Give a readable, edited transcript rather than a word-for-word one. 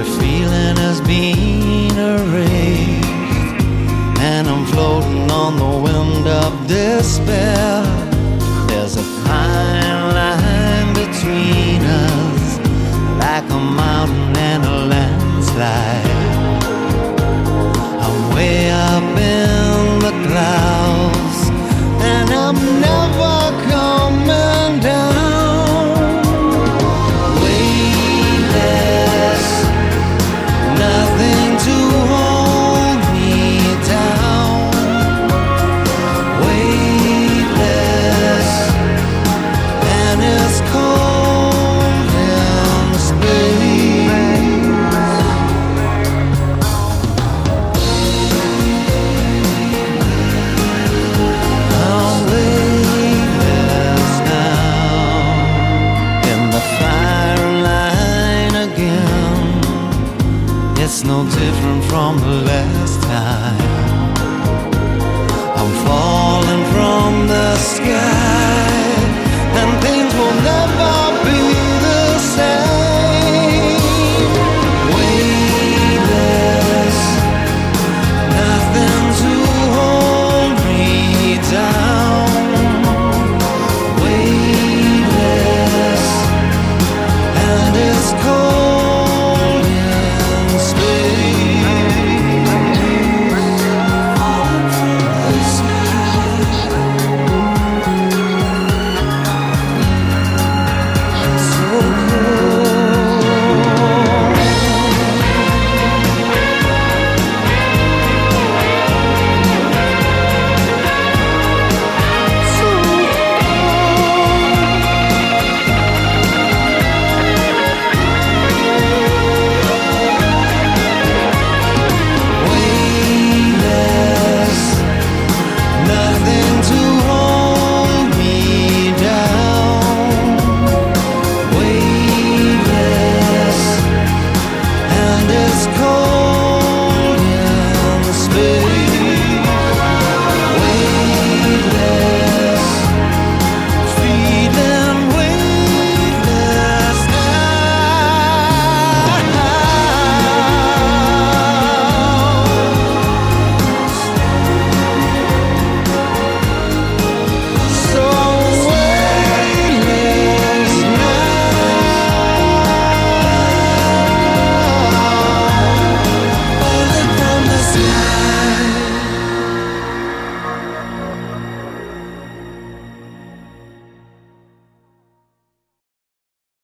Every feeling has been erased, and I'm floating on the wind of despair. There's a fine line between us, like a mountain and a landslide. I'm way up in the clouds, and I'm never coming down. Weightless, nothing to hold me down. Weightless, and it's cold in space. I'm weightless now, in the firing line again. It's no different from the last